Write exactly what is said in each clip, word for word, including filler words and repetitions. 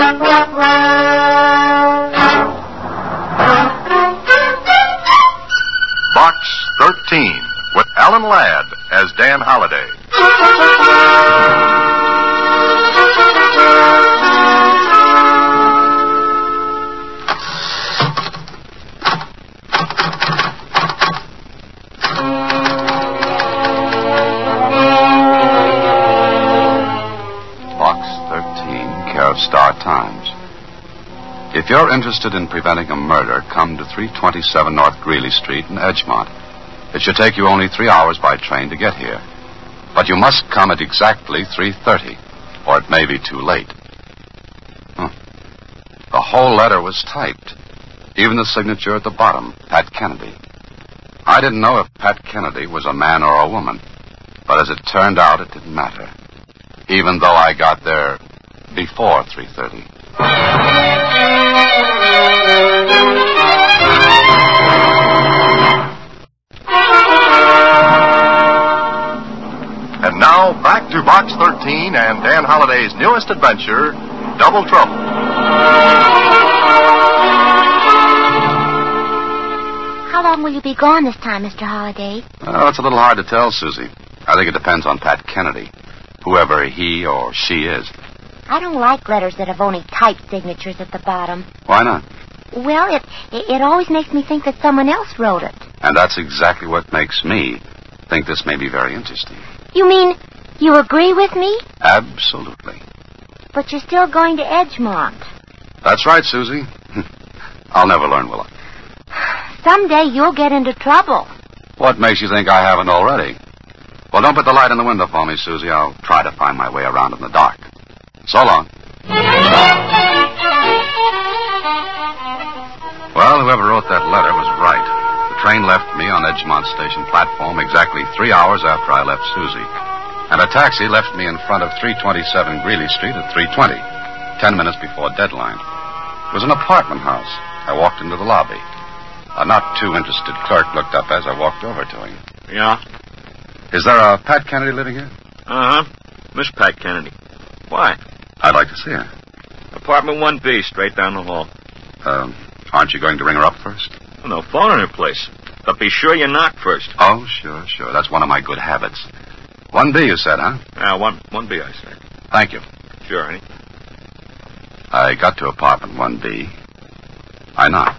Box thirteen, with Alan Ladd as Dan Holliday. Box thirteen, care of Star Times. If you're interested in preventing a murder, come to three twenty-seven North Greeley Street in Edgemont. It should take you only three hours by train to get here. But you must come at exactly three thirty, or it may be too late. Huh. The whole letter was typed. Even the signature at the bottom, Pat Kennedy. I didn't know if Pat Kennedy was a man or a woman. But as it turned out, it didn't matter. Even though I got there before three thirty. And now, back to Box thirteen and Dan Holliday's newest adventure, Double Trouble. How long will you be gone this time, Mister Holliday? Well, it's a little hard to tell, Susie. I think it depends on Pat Kennedy, whoever he or she is. I don't like letters that have only typed signatures at the bottom. Why not? Well, it, it it always makes me think that someone else wrote it. And that's exactly what makes me think this may be very interesting. You mean you agree with me? Absolutely. But you're still going to Edgemont. That's right, Susie. I'll never learn, will I? Someday you'll get into trouble. What makes you think I haven't already? Well, don't put the light in the window for me, Susie. I'll try to find my way around in the dark. So long. Well, whoever wrote that letter was right. The train left me on Edgemont Station platform exactly three hours after I left Susie. And a taxi left me in front of three twenty-seven Greeley Street at three twenty, ten minutes before deadline. It was an apartment house. I walked into the lobby. A not too interested clerk looked up as I walked over to him. Yeah? Is there a Pat Kennedy living here? Uh-huh. Miss Pat Kennedy. Why? I'd like to see her. Apartment one B, straight down the hall. Um, aren't you going to ring her up first? Well, no phone in her place. But be sure you knock first. Oh, sure, sure. That's one of my good habits. one B, you said, huh? Yeah, one, one B, I said. Thank you. Sure, honey. I got to apartment one B. I knocked.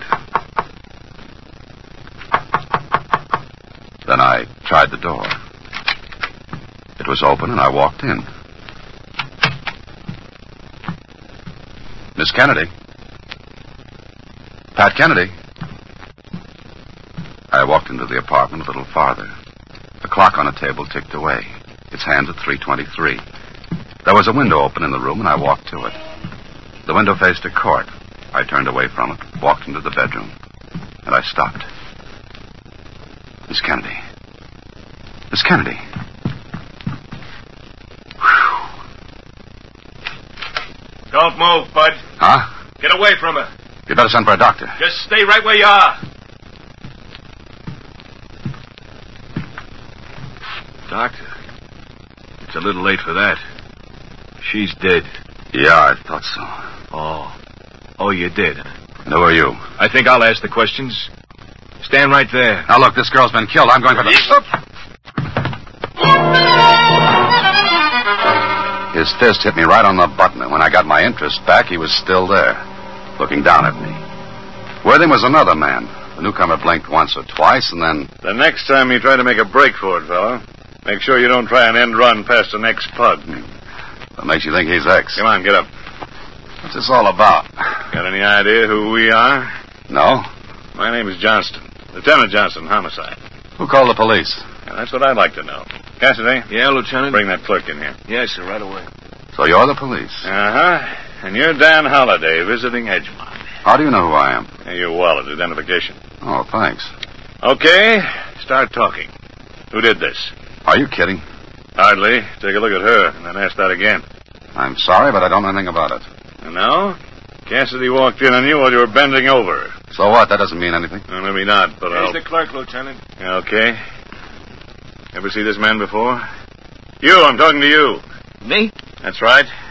Then I tried the door. It was open, and I walked in. Miss Kennedy. Pat Kennedy. I walked into the apartment a little farther. The clock on a table ticked away. Its hands at three twenty-three. There was a window open in the room, and I walked to it. The window faced a court. I turned away from it, walked into the bedroom, and I stopped. Miss Kennedy. Miss Kennedy. Whew. Don't move, Bud. Huh? Get away from her. You better send for a doctor. Just stay right where you are. Doctor, it's a little late for that. She's dead. Yeah, I thought so. Oh. Oh, you did, huh? And who are you? I think I'll ask the questions. Stand right there. Now, look, this girl's been killed. I'm going for the... His fist hit me right on the button, and when I got my interest back, he was still there, looking down at me. With him was another man. The newcomer blinked once or twice, and then... The next time you try to make a break for it, fella, make sure you don't try an end run past the next pug. What makes you think he's X? Come on, get up. What's this all about? Got any idea who we are? No. My name is Johnston. Lieutenant Johnston, homicide. Who called the police? Yeah, that's what I'd like to know. Cassidy? Yeah, Lieutenant? Bring that clerk in here. Yes, sir, right away. So you're the police? Uh-huh. And you're Dan Holliday, visiting Edgemont. How do you know who I am? Yeah, your wallet, identification. Oh, thanks. Okay, start talking. Who did this? Are you kidding? Hardly. Take a look at her, and then ask that again. I'm sorry, but I don't know anything about it. No? Cassidy walked in on you while you were bending over. So what? That doesn't mean anything. Well, maybe not, but Here's I'll... the clerk, Lieutenant. Okay. Ever see this man before? You, I'm talking to you. Me? That's right.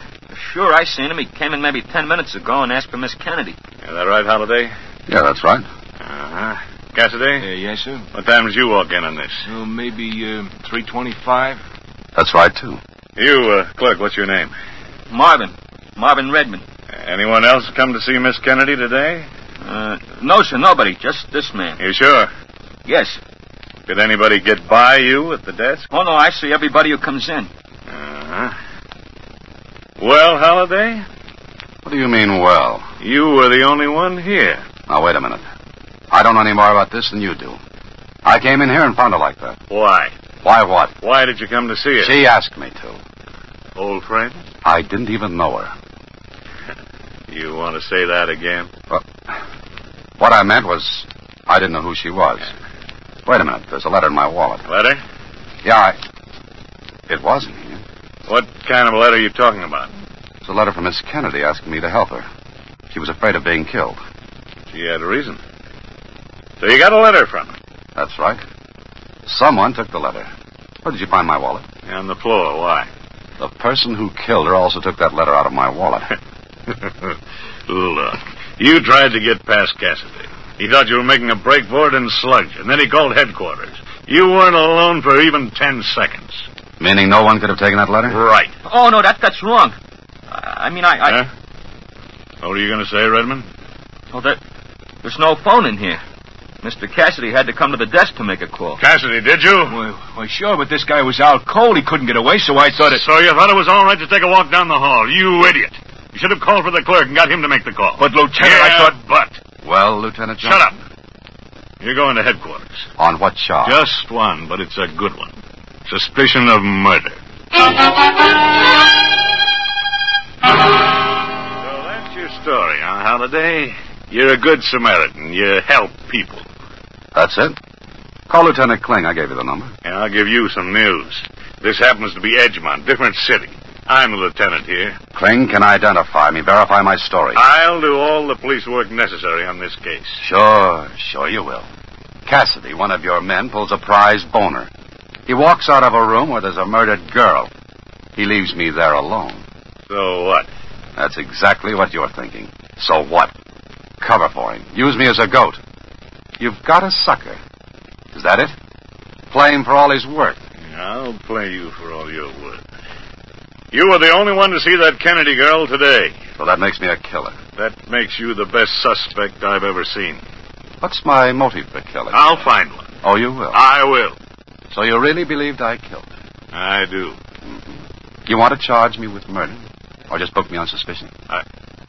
Sure, I seen him. He came in maybe ten minutes ago and asked for Miss Kennedy. Is that right, Holiday? Yeah, that's right. Uh-huh. Cassidy? Uh, yes, sir. What time did you walk in on this? Oh, maybe uh, three twenty-five. That's right, too. You, uh, clerk, what's your name? Marvin. Marvin Redmond. Anyone else come to see Miss Kennedy today? Uh, no, sir, nobody. Just this man. You sure? Yes. Did anybody get by you at the desk? Oh, no, I see everybody who comes in. Uh-huh. Well, Holiday? What do you mean, well? You were the only one here. Now, wait a minute. I don't know any more about this than you do. I came in here and found her like that. Why? Why what? Why did you come to see her? She asked me to. Old friend? I didn't even know her. You want to say that again? Well, what I meant was, I didn't know who she was. Wait a minute. There's a letter in my wallet. Letter? Yeah, I... It wasn't here. What kind of a letter are you talking about? It's a letter from Miss Kennedy asking me to help her. She was afraid of being killed. She had a reason. So you got a letter from her? That's right. Someone took the letter. Where did you find my wallet? On the floor. Why? The person who killed her also took that letter out of my wallet. Look, you tried to get past Cassidy. He thought you were making a break for it in Sludge, and then he called headquarters. You weren't alone for even ten seconds. Meaning no one could have taken that letter? Right. Oh, no, that that's wrong. I, I mean, I... I... Huh? What were you going to say, Redmond? Oh, there, there's no phone in here. Mister Cassidy had to come to the desk to make a call. Cassidy, did you? Well, well, sure, but this guy was out cold. He couldn't get away, so I thought it... So you thought it was all right to take a walk down the hall? You idiot. You should have called for the clerk and got him to make the call. But, Lieutenant, yeah, I thought... but... Well, Lieutenant Johnson? Shut up. You're going to headquarters. On what charge? Just one, but it's a good one. Suspicion of murder. So that's your story, huh, Holiday? You're a good Samaritan. You help people. That's it? Call Lieutenant Kling. I gave you the number. And I'll give you some news. This happens to be Edgemont, different city. I'm the lieutenant here. Kling can identify me, verify my story. I'll do all the police work necessary on this case. Sure, sure you will. Cassidy, one of your men, pulls a prize boner. He walks out of a room where there's a murdered girl. He leaves me there alone. So what? That's exactly what you're thinking. So what? Cover for him. Use me as a goat. You've got a sucker. Is that it? Play him for all he's worth. I'll play you for all you're worth. You were the only one to see that Kennedy girl today. So that makes me a killer. That makes you the best suspect I've ever seen. What's my motive for killing? I'll find one. Oh, you will? I will. So you really believed I killed her? I do. Mm-hmm. You want to charge me with murder? Or just book me on suspicion? I...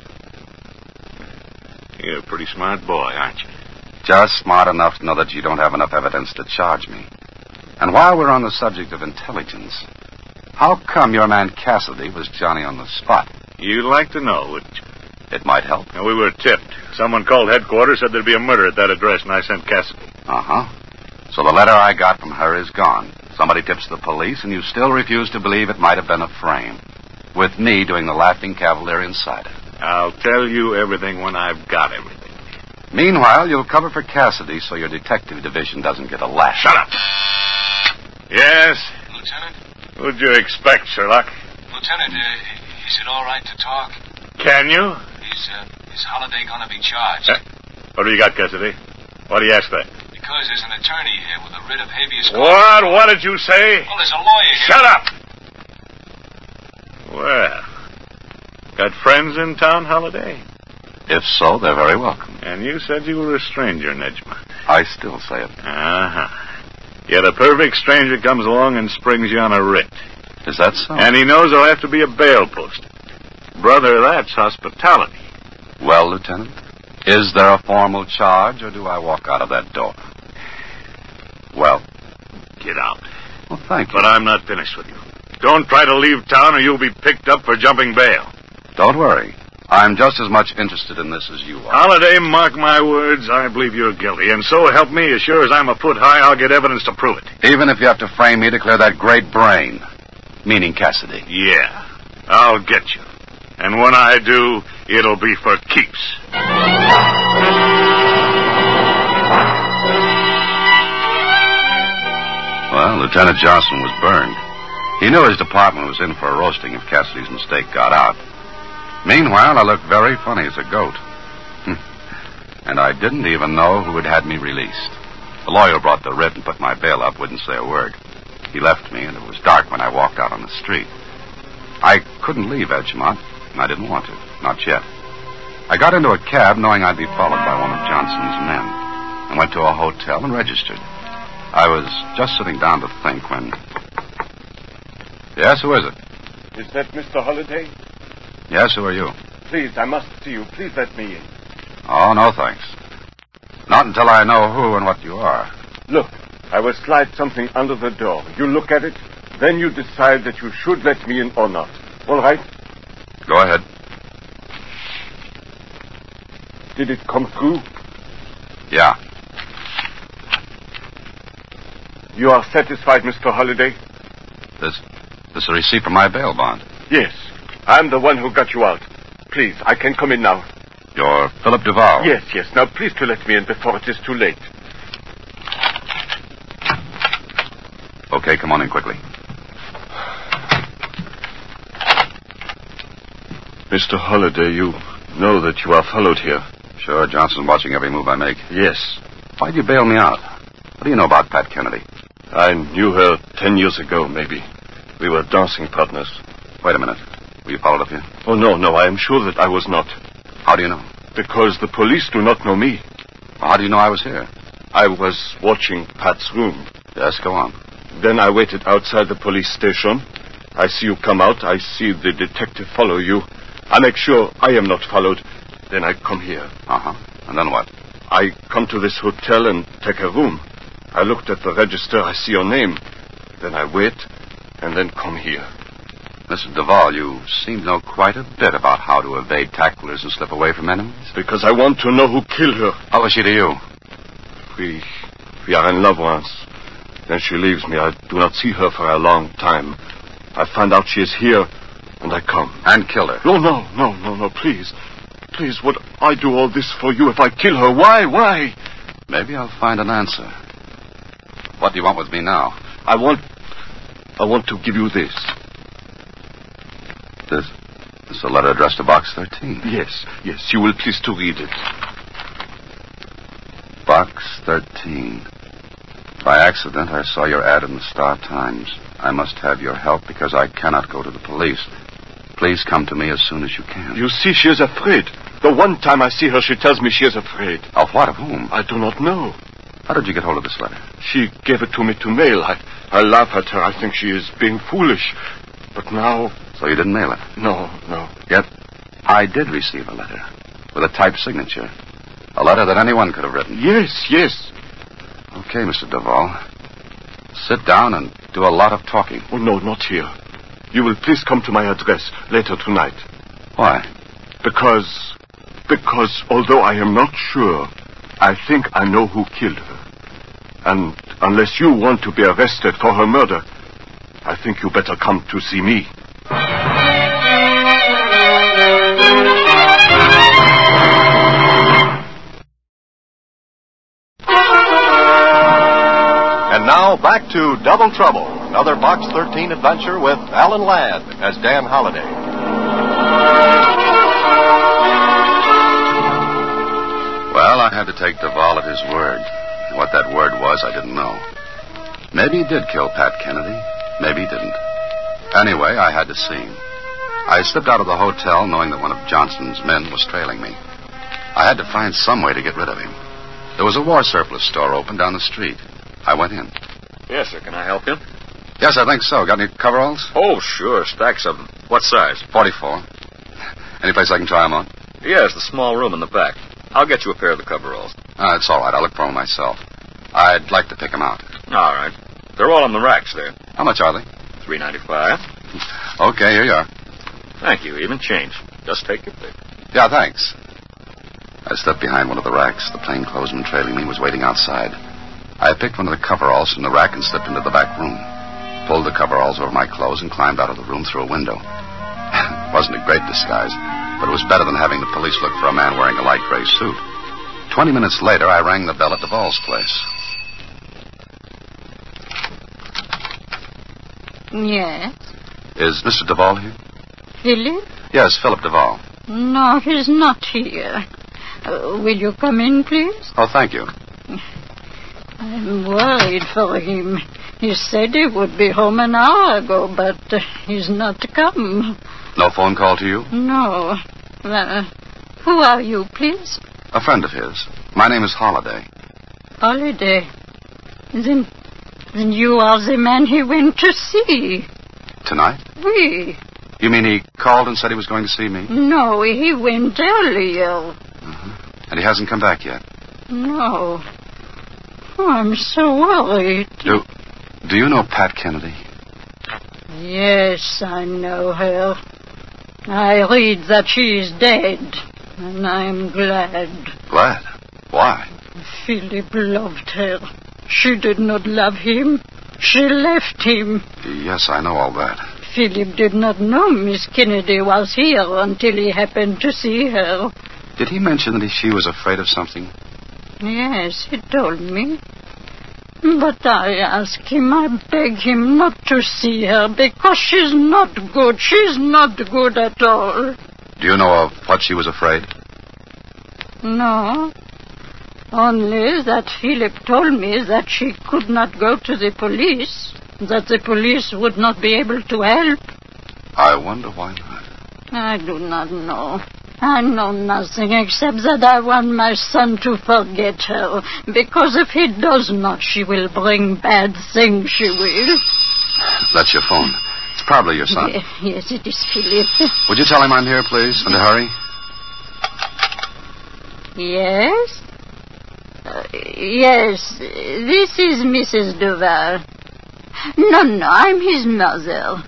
You're a pretty smart boy, aren't you? Just smart enough to know that you don't have enough evidence to charge me. And while we're on the subject of intelligence, how come your man Cassidy was Johnny on the spot? You'd like to know, wouldn't you? It might help. Now, we were tipped. Someone called headquarters, said there'd be a murder at that address, and I sent Cassidy. Uh-huh. So the letter I got from her is gone. Somebody tips the police, and you still refuse to believe it might have been a frame. With me doing the Laughing Cavalier inside it. I'll tell you everything when I've got everything. Meanwhile, you'll cover for Cassidy so your detective division doesn't get a lash. Shut up! Yes? Lieutenant? What'd you expect, Sherlock? Lieutenant, uh, is it all right to talk? Can you? Is, uh, is Holiday going to be charged? Uh, what do you got, Cassidy? Why do you ask that? Because there's an attorney here with a writ of habeas corpus. What? What did you say? Well, there's a lawyer here. Shut up! Well, got friends in town, Holiday? If so, they're very welcome. And you said you were a stranger in Edgemont. I still say it. Uh-huh. Yet a perfect stranger comes along and springs you on a writ. Is that so? And he knows there'll have to be a bail posted. Brother, that's hospitality. Well, Lieutenant, is there a formal charge, or do I walk out of that door? Well, get out. Well, thank you. But I'm not finished with you. Don't try to leave town or you'll be picked up for jumping bail. Don't worry. I'm just as much interested in this as you are. Holiday, mark my words, I believe you're guilty. And so help me, as sure as I'm a foot high, I'll get evidence to prove it. Even if you have to frame me to clear that great brain. Meaning Cassidy. Yeah. I'll get you. And when I do, it'll be for keeps. Well, Lieutenant Johnson was burned. He knew his department was in for a roasting if Cassidy's mistake got out. Meanwhile, I looked very funny as a goat. And I didn't even know who had had me released. The lawyer brought the writ and put my bail up, wouldn't say a word. He left me, and it was dark when I walked out on the street. I couldn't leave Edgemont, and I didn't want to. Not yet. I got into a cab knowing I'd be followed by one of Johnson's men, and went to a hotel and registered. I was just sitting down to think when... Yes, who is it? Is that Mister Holliday? Yes, who are you? Please, I must see you. Please let me in. Oh, no, thanks. Not until I know who and what you are. Look, I will slide something under the door. You look at it, then you decide that you should let me in or not. All right? Go ahead. Did it come through? Yeah. You are satisfied, Mister Holliday? This, this is a receipt for my bail bond. Yes. I'm the one who got you out. Please, I can come in now. You're Philip Duval? Yes, yes. Now, please to let me in before it is too late. Okay, come on in quickly. Mister Holliday, you know that you are followed here. Sure, Johnson's watching every move I make. Yes. Why'd you bail me out? What do you know about Pat Kennedy? I knew her ten years ago, maybe. We were dancing partners. Wait a minute. Were you followed up here? Oh, no, no, I am sure that I was not. How do you know? Because the police do not know me. Well, how do you know I was here? I was watching Pat's room. Yes, go on. Then I waited outside the police station. I see you come out. I see the detective follow you. I make sure I am not followed. Then I come here. Uh-huh. And then what? I come to this hotel and take a room. I looked at the register. I see your name. Then I wait, and then come here. Mister Duval, you seem to know quite a bit about how to evade tacklers and slip away from enemies. Because I want to know who killed her. How was she to you? We, we are in love once. Then she leaves me. I do not see her for a long time. I find out she is here, and I come. And kill her? No, no, no, no, no, please. Please, would I do all this for you if I kill her? Why, why? Maybe I'll find an answer. What do you want with me now? I want... I want to give you this. This, this is a letter addressed to Box thirteen. Yes, yes. You will please to read it. Box thirteen. By accident, I saw your ad in the Star Times. I must have your help because I cannot go to the police. Please come to me as soon as you can. You see, she is afraid. The one time I see her, she tells me she is afraid. Of what? Of whom? I do not know. How did you get hold of this letter? She gave it to me to mail. I, I laugh at her. I think she is being foolish. But now... So you didn't mail it? No, no. Yet, I did receive a letter with a typed signature. A letter that anyone could have written. Yes, yes. Okay, Mister Duval. Sit down and do a lot of talking. Oh, no, not here. You will please come to my address later tonight. Why? Because... Because although I am not sure, I think I know who killed her. And unless you want to be arrested for her murder, I think you better come to see me. And now back to Double Trouble, another Box thirteen adventure with Alan Ladd as Dan Holliday. Well, I had to take Duval at his word. What that word was, I didn't know. Maybe he did kill Pat Kennedy. Maybe he didn't. Anyway, I had to see him. I slipped out of the hotel knowing that one of Johnson's men was trailing me. I had to find some way to get rid of him. There was a war surplus store open down the street. I went in. Yes, sir. Can I help you? Yes, I think so. Got any coveralls? Oh, sure. Stacks of them. What size? forty-four. Any place I can try them on? Yes, the small room in the back. I'll get you a pair of the coveralls. Uh, it's all right. I'll look for them myself. I'd like to pick them out. All right. They're all on the racks there. How much are they? three ninety-five. Okay, here you are. Thank you. Even change. Just take your pick. Yeah, thanks. I stepped behind one of the racks. The plainclothesman trailing me was waiting outside. I picked one of the coveralls from the rack and slipped into the back room. Pulled the coveralls over my clothes and climbed out of the room through a window. It wasn't a great disguise, but it was better than having the police look for a man wearing a light gray suit. Twenty minutes later, I rang the bell at Duval's place. Yes. Is Mister Duval here? Philip? Yes, Philip Duval. No, he's not here. Uh, will you come in, please? Oh, thank you. I'm worried for him. He said he would be home an hour ago, but uh, he's not come. No phone call to you? No. Uh, who are you, please? A friend of his. My name is Holliday. Holiday. Then, then you are the man he went to see. Tonight? Oui. You mean he called and said he was going to see me? No, he went earlier. Uh-huh. And he hasn't come back yet? No. Oh, I'm so worried. Do, do you know Pat Kennedy? Yes, I know her. I read that she is dead, and I'm glad. Glad? Why? Philip loved her. She did not love him. She left him. Yes, I know all that. Philip did not know Miss Kennedy was here until he happened to see her. Did he mention that he, she was afraid of something? Yes, he told me. But I asked him, I begged him not to see her because she's not good. She's not good at all. Do you know of what she was afraid? No. Only that Philip told me that she could not go to the police, that the police would not be able to help. I wonder why not. I do not know. I know nothing except that I want my son to forget her, because if he does not, she will bring bad things, she will. That's your phone. It's probably your son. Yes, it is Philip. Would you tell him I'm here, please, in a hurry? Yes? Uh, yes, this is Missus Duval. No, no, I'm his mother.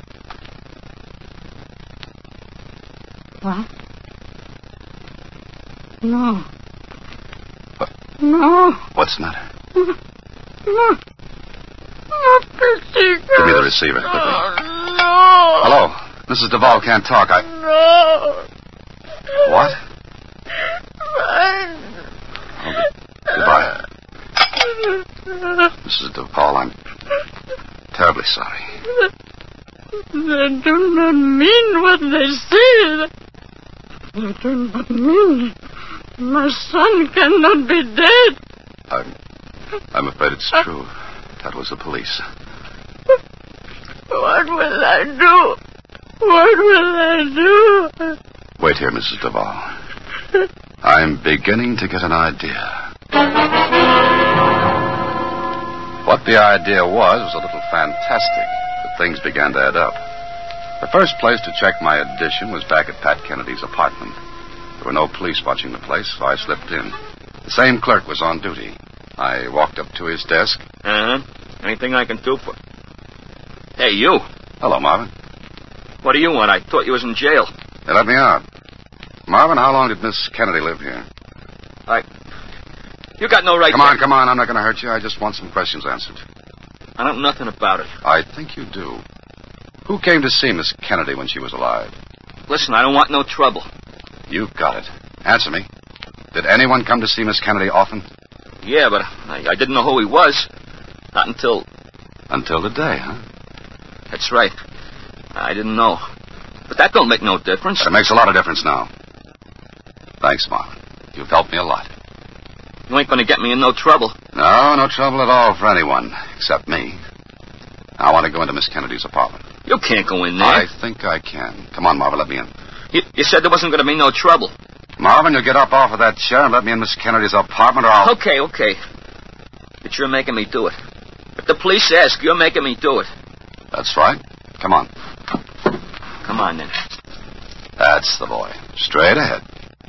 What? No. What? No. What's the matter? No. No. No, Petit. Give me the receiver, quickly. Oh, no. Hello? Missus Duval can't talk. I... No. What? I... Oh, goodbye. Missus Duval, I'm terribly sorry. They do not mean what they say. They do not mean. My son cannot be dead. I'm, I'm afraid it's true. That was the police. What will I do? What will I do? Wait here, Missus Duval. I'm beginning to get an idea. What the idea was was a little fantastic, but things began to add up. The first place to check my addition was back at Pat Kennedy's apartment. There were no police watching the place, so I slipped in. The same clerk was on duty. I walked up to his desk. Uh-huh. Anything I can do for... Hey, you. Hello, Marvin. What do you want? I thought you was in jail. They let me out. Marvin, how long did Miss Kennedy live here? I... You got no right Come to... on, come on. I'm not going to hurt you. I just want some questions answered. I don't know nothing about it. I think you do. Who came to see Miss Kennedy when she was alive? Listen, I don't want no trouble. You got it. Answer me. Did anyone come to see Miss Kennedy often? Yeah, but I, I didn't know who he was. Not until... Until today, huh? That's right. I didn't know. But that don't make no difference. But it makes a lot of difference now. Thanks, Marvin. You've helped me a lot. You ain't going to get me in no trouble. No, no trouble at all for anyone, except me. I want to go into Miss Kennedy's apartment. You can't go in there. I think I can. Come on, Marvin, let me in. You, you said there wasn't going to be no trouble. Marvin, you get up off of that chair and let me in Miss Kennedy's apartment or I'll... Okay, okay. But you're making me do it. If the police ask, you're making me do it. That's right. Come on. Come on, then. That's the boy. Straight ahead.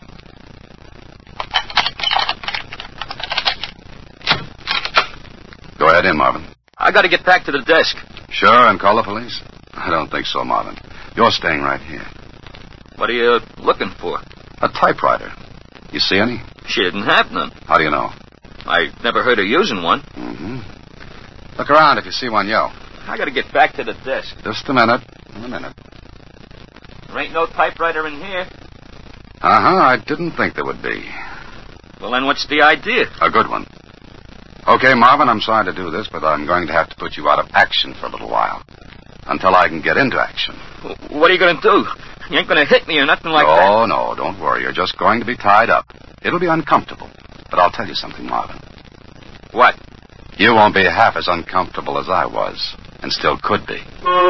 Go ahead in, Marvin. I got to get back to the desk. Sure, and call the police? I don't think so, Marvin. You're staying right here. What are you looking for? A typewriter. You see any? She didn't have none. How do you know? I never heard her using one. Mm-hmm. Look around. If you see one, yell. I got to get back to the desk. Just a minute. In a minute. There ain't no typewriter in here. Uh-huh. I didn't think there would be. Well, then what's the idea? A good one. Okay, Marvin, I'm sorry to do this, but I'm going to have to put you out of action for a little while. Until I can get into action. What are you going to do? You ain't going to hit me or nothing like that. Oh, no, don't worry. You're just going to be tied up. It'll be uncomfortable. But I'll tell you something, Marvin. What? You won't be half as uncomfortable as I was, and still could be.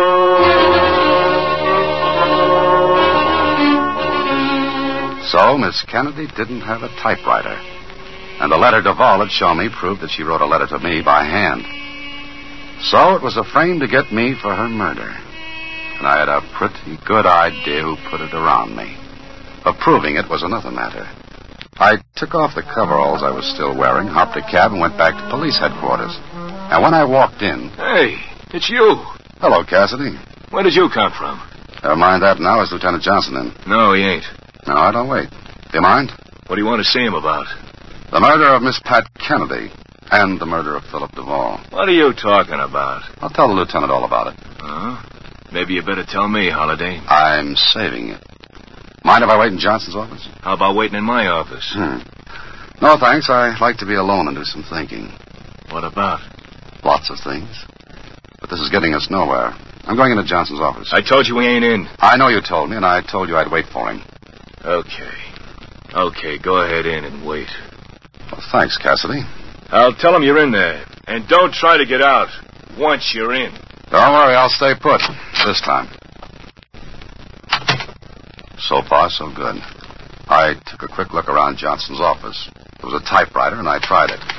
So, Miss Kennedy didn't have a typewriter. And the letter Duvall had shown me proved that she wrote a letter to me by hand. So it was a frame to get me for her murder. And I had a pretty good idea who put it around me. But proving it was another matter. I took off the coveralls I was still wearing, hopped a cab, and went back to police headquarters. And when I walked in... Hey, it's you. Hello, Cassidy. Where did you come from? Never mind that now. Is Lieutenant Johnson in? No, he ain't. No, I don't wait. Do you mind? What do you want to see him about? The murder of Miss Pat Kennedy and the murder of Philip Duvall. What are you talking about? I'll tell the lieutenant all about it. Huh? Maybe you better tell me, Holliday. I'm saving it. Mind if I wait in Johnson's office? How about waiting in my office? Hmm. No, thanks. I like to be alone and do some thinking. What about? Lots of things. But this is getting us nowhere. I'm going into Johnson's office. I told you we ain't in. I know you told me, and I told you I'd wait for him. Okay. Okay, go ahead in and wait. Well, thanks, Cassidy. I'll tell him you're in there. And don't try to get out once you're in. Don't worry, I'll stay put. This time. So far, so good. I took a quick look around Johnson's office. There was a typewriter, and I tried it.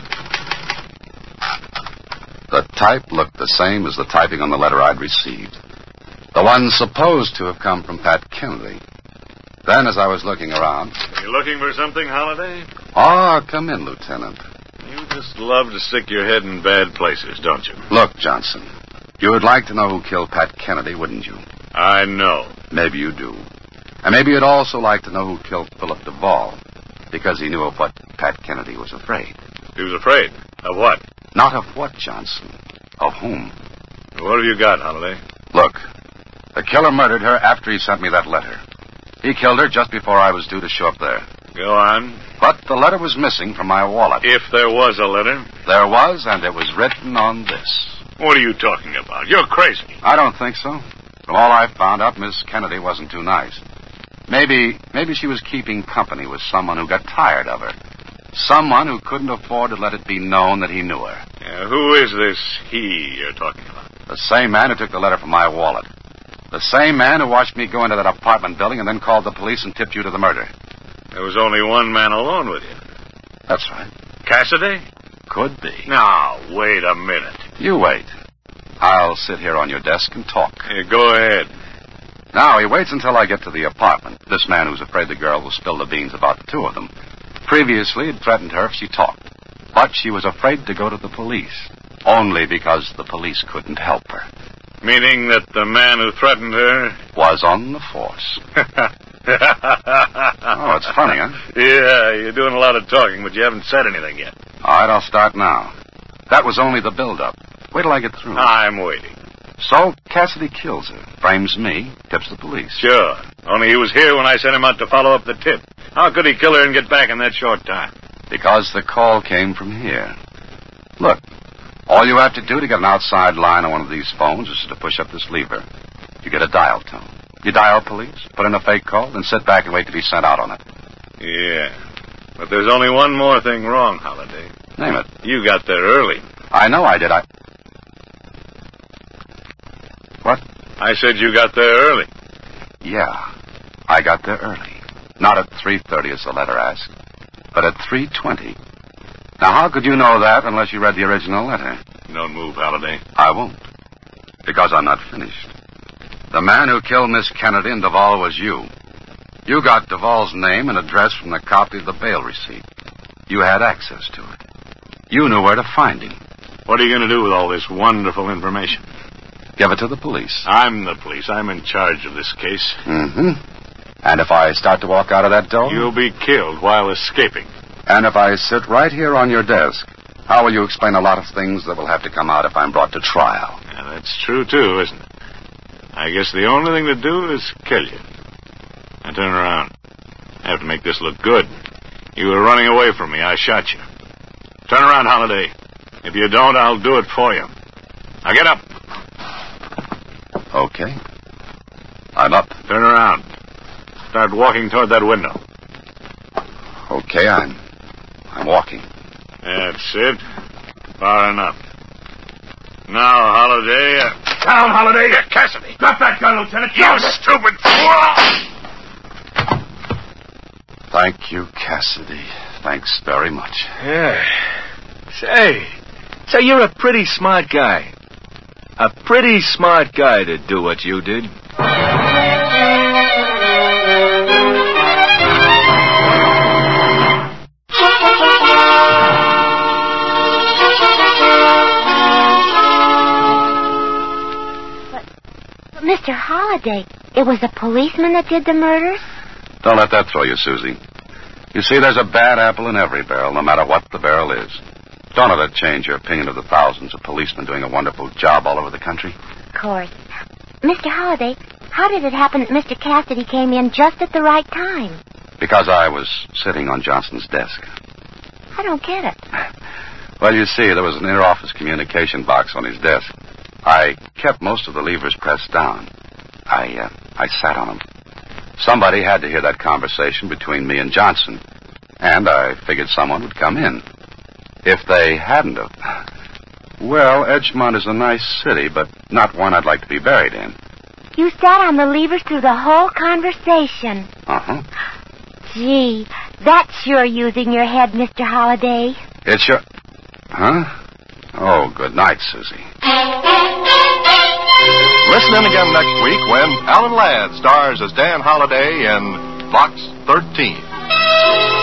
The type looked the same as the typing on the letter I'd received. The one supposed to have come from Pat Kennedy. Then, as I was looking around... You looking for something, Holliday? Oh, come in, Lieutenant. You just love to stick your head in bad places, don't you? Look, Johnson, you would like to know who killed Pat Kennedy, wouldn't you? I know. Maybe you do. And maybe you'd also like to know who killed Philip Duvall, because he knew of what Pat Kennedy was afraid. He was afraid? Of what? Not of what, Johnson. Of whom? What have you got, Holliday? Look, the killer murdered her after he sent me that letter. He killed her just before I was due to show up there. Go on. But the letter was missing from my wallet. If there was a letter? There was, and it was written on this. What are you talking about? You're crazy. I don't think so. From all I found out, Miss Kennedy wasn't too nice. Maybe, maybe she was keeping company with someone who got tired of her. Someone who couldn't afford to let it be known that he knew her. Yeah, who is this he you're talking about? The same man who took the letter from my wallet. The same man who watched me go into that apartment building and then called the police and tipped you to the murder. There was only one man alone with you. That's right. Cassidy? Could be. Now, wait a minute. You wait. I'll sit here on your desk and talk. Yeah, go ahead. Now, he waits until I get to the apartment. This man who's afraid the girl will spill the beans about the two of them. Previously, he'd threatened her if she talked. But she was afraid to go to the police. Only because the police couldn't help her. Meaning that the man who threatened her... was on the force. Oh, it's funny, huh? Yeah, you're doing a lot of talking, but you haven't said anything yet. All right, I'll start now. That was only the build-up. Wait till I get through. I'm waiting. So, Cassidy kills her, frames me, tips the police. Sure. Only he was here when I sent him out to follow up the tip. How could he kill her and get back in that short time? Because the call came from here. Look, all you have to do to get an outside line on one of these phones is to push up this lever. You get a dial tone. You dial police, put in a fake call, then sit back and wait to be sent out on it. Yeah. But there's only one more thing wrong, Holliday. Name it. You got there early. I know I did. I... What? I said you got there early. Yeah, I got there early. Not at three thirty as the letter asked, but at three twenty. Now, how could you know that unless you read the original letter? Don't move, Holliday. I won't, because I'm not finished. The man who killed Miss Kennedy and Duvall was you. You got Duvall's name and address from the copy of the bail receipt. You had access to it. You knew where to find him. What are you going to do with all this wonderful information? Give it to the police. I'm the police. I'm in charge of this case. Mm-hmm. And if I start to walk out of that door? You'll be killed while escaping. And if I sit right here on your desk, how will you explain a lot of things that will have to come out if I'm brought to trial? Yeah, that's true, too, isn't it? I guess the only thing to do is kill you. Now turn around. I have to make this look good. You were running away from me. I shot you. Turn around, Holliday. If you don't, I'll do it for you. Now get up. Okay. I'm up. Turn around. Start walking toward that window. Okay, I'm... I'm walking. That's it. Far enough. Now, Holiday... Uh... Down, Holiday! Yeah, Cassidy! Drop that gun, Lieutenant! You stupid fool! Thank you, Cassidy. Thanks very much. Yeah. Say... Say, you're a pretty smart guy. A pretty smart guy to do what you did. Mister Holliday, it was a policeman that did the murders? Don't let that throw you, Susie. You see, there's a bad apple in every barrel, no matter what the barrel is. Don't let it change your opinion of the thousands of policemen doing a wonderful job all over the country. Of course. Mister Holliday, how did it happen that Mister Cassidy came in just at the right time? Because I was sitting on Johnson's desk. I don't get it. Well, you see, there was an inter-office communication box on his desk. I kept most of the levers pressed down. I, uh, I sat on them. Somebody had to hear that conversation between me and Johnson, and I figured someone would come in. If they hadn't have... Well, Edgemont is a nice city, but not one I'd like to be buried in. You sat on the levers through the whole conversation. Uh-huh. Gee, that's sure using your head, Mister Holliday. It's your... Huh? Oh, good night, Susie. Listen in again next week when Alan Ladd stars as Dan Holliday in Box thirteen.